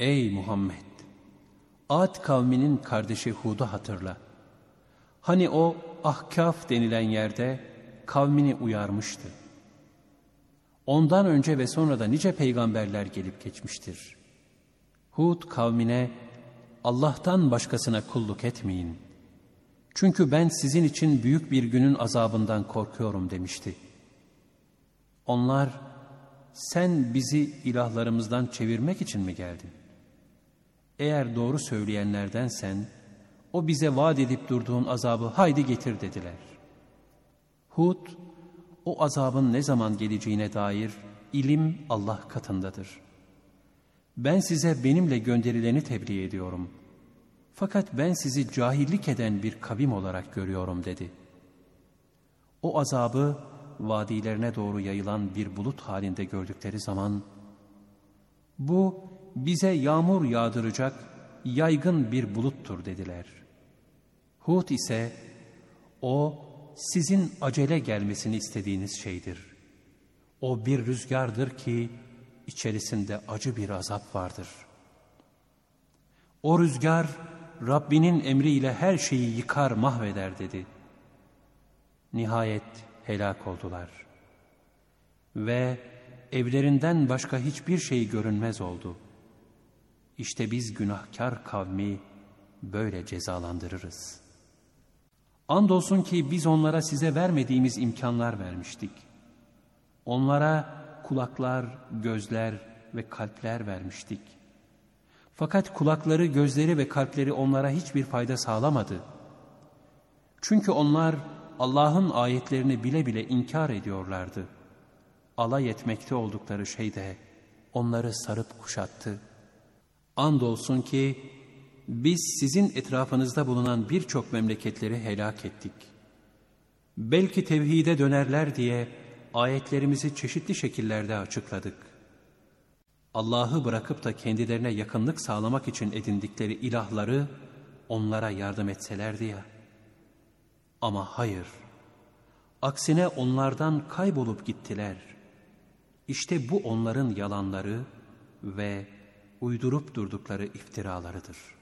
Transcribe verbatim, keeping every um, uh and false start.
Ey Muhammed! Ad kavminin kardeşi Hud'u hatırla. Hani o Ahkaf denilen yerde kavmini uyarmıştı. Ondan önce ve sonra da nice peygamberler gelip geçmiştir. Hud kavmine, Allah'tan başkasına kulluk etmeyin. Çünkü ben sizin için büyük bir günün azabından korkuyorum demişti. Onlar, sen bizi ilahlarımızdan çevirmek için mi geldin? Eğer doğru söyleyenlerdensen, o bize vaat edip durduğun azabı haydi getir dediler. Hud, o azabın ne zaman geleceğine dair ilim Allah katındadır. Ben size benimle gönderileni tebliğ ediyorum. Fakat ben sizi cahillik eden bir kavim olarak görüyorum dedi. O azabı vadilerine doğru yayılan bir bulut halinde gördükleri zaman, bu bize yağmur yağdıracak yaygın bir buluttur dediler. Hud ise, o sizin acele gelmesini istediğiniz şeydir. O bir rüzgardır ki içerisinde acı bir azap vardır. O rüzgar Rabbinin emriyle her şeyi yıkar mahveder dedi. Nihayet helak oldular. Ve evlerinden başka hiçbir şey görünmez oldu. İşte biz günahkar kavmi böyle cezalandırırız. Andolsun ki biz onlara size vermediğimiz imkanlar vermiştik. Onlara kulaklar, gözler ve kalpler vermiştik. Fakat kulakları, gözleri ve kalpleri onlara hiçbir fayda sağlamadı. Çünkü onlar Allah'ın ayetlerini bile bile inkar ediyorlardı. Alay etmekte oldukları şey de onları sarıp kuşattı. Andolsun ki biz sizin etrafınızda bulunan birçok memleketleri helak ettik. Belki tevhide dönerler diye ayetlerimizi çeşitli şekillerde açıkladık. Allah'ı bırakıp da kendilerine yakınlık sağlamak için edindikleri ilahları onlara yardım etselerdi ya. Ama hayır, aksine onlardan kaybolup gittiler. İşte bu onların yalanları ve uydurup durdukları iftiralarıdır.